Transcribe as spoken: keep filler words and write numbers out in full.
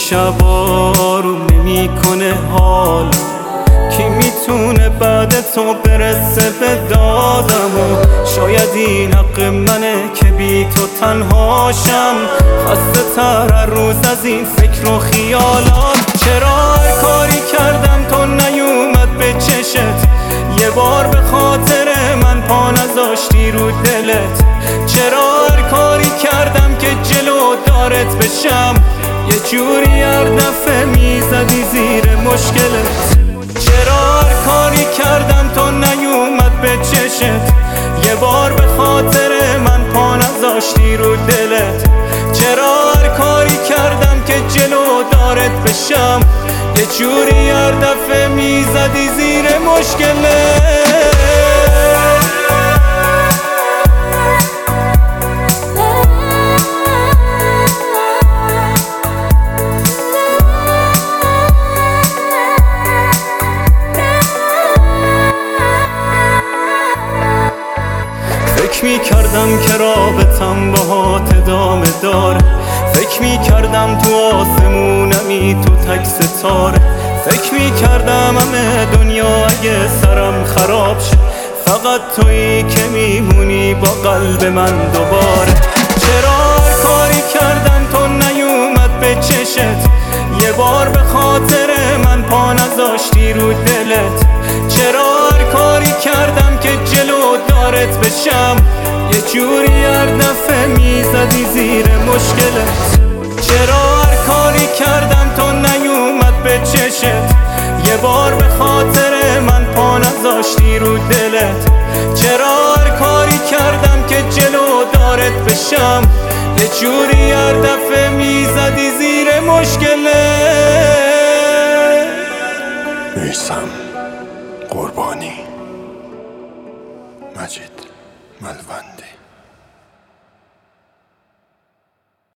شب آروم نمی کنه حال، کی میتونه بعد تو برسه به دادم؟ و شاید این حق منه که بی تو تنهاشم، خسته تر هر روز از این فکر و خیالات. چرا هر کاری کردم تو نیومد به چشت؟ یه بار به خاطر من پا نذاشتی رو دلت؟ چرا هر کاری کردم که جلو دارت بشم، یه جوری هر دفعه میزدی زیر مشکلت؟ چرا هر کاری کردم تو نیومد به چشت؟ یه بار به خاطر من پا نذاشتی رو دلت؟ چرا هر کاری کردم که جلو دارت بشم، یه جوری هر دفعه میزدی زیر مشکلت؟ فکر می کردم که رابطم باهات ادامه داره، فکر می کردم تو آسمونمی تو تک ستاره، فکر می کردم همه دنیا اگه سرم خراب شه فقط تویی که میمونی با قلب من دوباره. چرا هر کاری کردم تو نیومد به چشت؟ یه بار به خاطر من پا نذاشتی رو دلت؟ چرا هر کاری کردم که جلو دارت بشم، یه جوری هر دفعه میزدی زیر مشکلت؟ چرا هر کاری کردم تو نیومد به چشت؟ یه بار به خاطر من پا نذاشتی رو دلت؟ چرا هر کاری کردم که جلو دارت بشم، یه جوری هر دفعه میزدی زیر مشکلت؟ میثم قربانی، مجید ملوندی.